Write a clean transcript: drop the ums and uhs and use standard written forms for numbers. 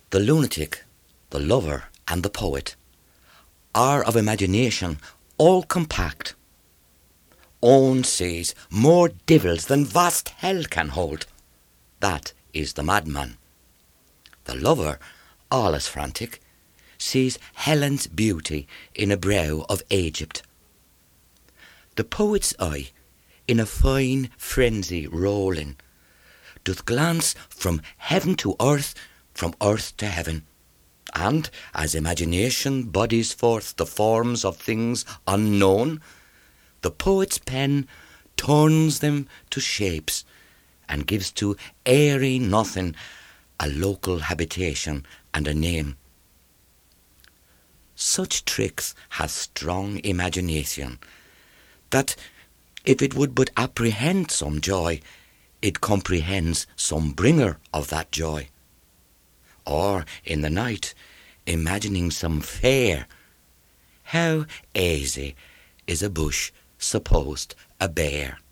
The lunatic, the lover, and the poet are of imagination all compact. Owen sees more devils than vast hell can hold. That is the madman. The lover, all as frantic, sees Helen's beauty in a brow of Egypt. The poet's eye, in a fine frenzy rolling, doth glance from heaven to earth, from earth to heaven, and as imagination bodies forth the forms of things unknown, the poet's pen turns them to shapes and gives to airy nothing a local habitation and a name. Such tricks has strong imagination, that if it would but apprehend some joy, it comprehends some bringer of that joy. Or in the night, imagining some fair, how easy is a bush supposed a bear.